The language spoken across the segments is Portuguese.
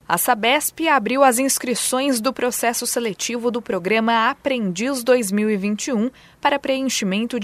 A Sabesp abriu as inscrições do processo seletivo do programa Aprendiz 2021 para preenchimento de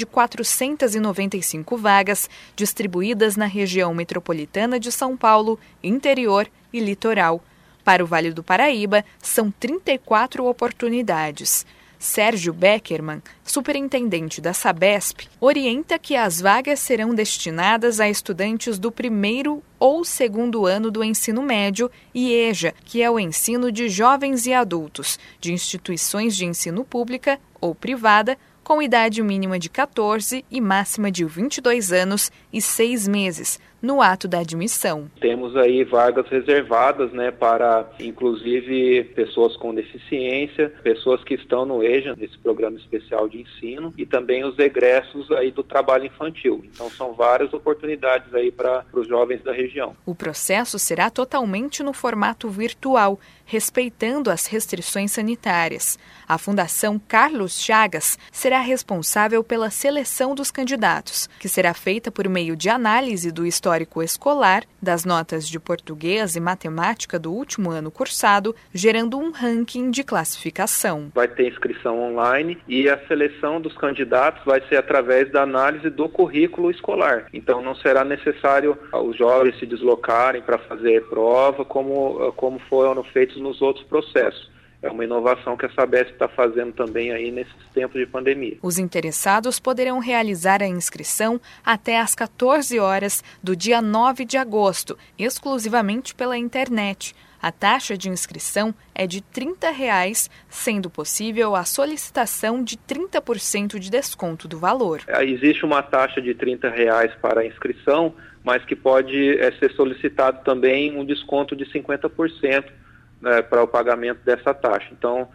495 vagas distribuídas na região metropolitana de São Paulo, interior e litoral. Para o Vale do Paraíba, são 34 oportunidades. Sérgio Beckerman, superintendente da Sabesp, orienta que as vagas serão destinadas a estudantes do primeiro ou segundo ano do ensino médio e EJA, que é o ensino de jovens e adultos, de instituições de ensino pública ou privada, com idade mínima de 14 e máxima de 22 anos e 6 meses, no ato da admissão. Temos aí vagas reservadas, para, inclusive, pessoas com deficiência, pessoas que estão no EJA, nesse programa especial de ensino, e também os egressos aí do trabalho infantil. Então, são várias oportunidades aí para os jovens da região. O processo será totalmente no formato virtual, respeitando as restrições sanitárias. A Fundação Carlos Chagas será responsável pela seleção dos candidatos, que será feita por meio de análise do histórico escolar, das notas de português e matemática do último ano cursado, gerando um ranking de classificação. Vai ter inscrição online e a seleção dos candidatos vai ser através da análise do currículo escolar. Então não será necessário os jovens se deslocarem para fazer prova, como foram feitos nos outros processos. É uma inovação que a Sabesp está fazendo também aí nesses tempos de pandemia. Os interessados poderão realizar a inscrição até às 14 horas do dia 9 de agosto, exclusivamente pela internet. A taxa de inscrição é de R$ 30, sendo possível a solicitação de 30% de desconto do valor. Existe uma taxa de R$ 30 para a inscrição, mas que pode ser solicitado também um desconto de 50%. Para o pagamento dessa taxa. Então,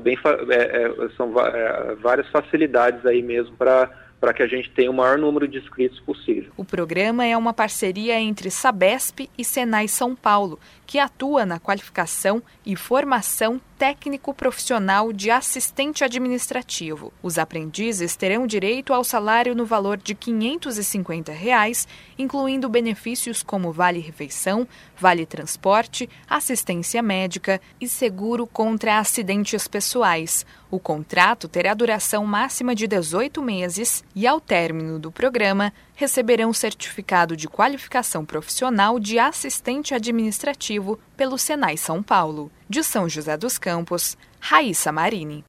são várias facilidades aí mesmo para que a gente tenha o maior número de inscritos possível. O programa é uma parceria entre Sabesp e Senai São Paulo, que atua na qualificação e formação técnico-profissional de assistente administrativo. Os aprendizes terão direito ao salário no valor de R$ 550, incluindo benefícios como vale-refeição, vale-transporte, assistência médica e seguro contra acidentes pessoais. O contrato terá duração máxima de 18 meses e, ao término do programa, receberão um certificado de qualificação profissional de assistente administrativo pelo Senai São Paulo. De São José dos Campos, Raíssa Marini.